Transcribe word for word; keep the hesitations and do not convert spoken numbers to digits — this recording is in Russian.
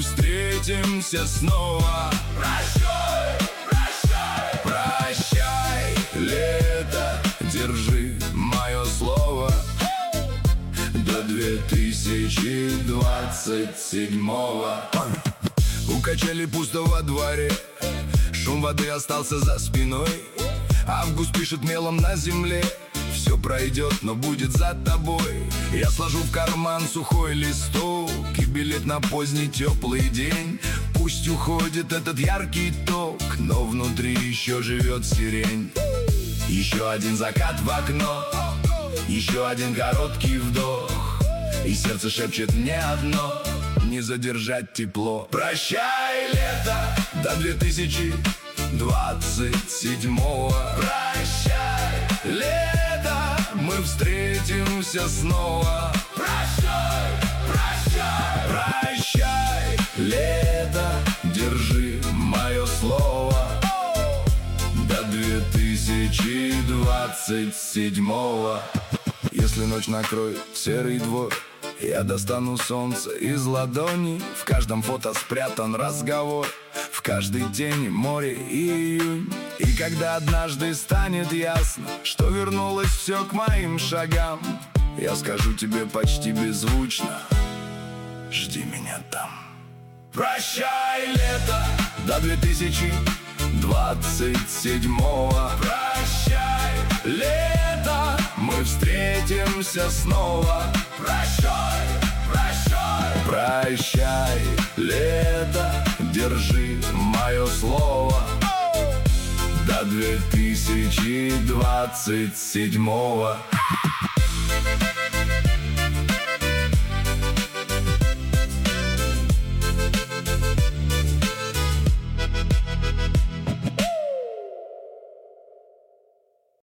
встретимся снова. Прощай, прощай, прощай, лето, держи мое слово. До две тысячи двадцать седьмого. У качели пусто во дворе, шум воды остался за спиной. Август пишет мелом на земле: все пройдет, но будет за тобой. Я сложу в карман сухой листок и билет на поздний теплый день. Пусть уходит этот яркий ток, но внутри еще живет сирень. Еще один закат в окно, еще один короткий вдох, и сердце шепчет мне одно: не задержать тепло. Прощай, лето, до две тысячи двадцать седьмого. Прощай, лето, мы встретимся снова. прощай, прощай, Прощай, лето, держи мое слово. До две тысячи двадцать седьмого. Если ночь накроет серый двор, я достану солнце из ладони. В каждом фото спрятан разговор, в каждой тени море и июнь. И когда однажды станет ясно, что вернулось все к моим шагам, я скажу тебе почти беззвучно: жди меня там. Прощай, лето, до две тысячи двадцать седьмого. Прощай, лето, мы встретимся снова. прощай, прощай, Прощай, лето, держи мое слово. До две тысячи двадцать седьмого.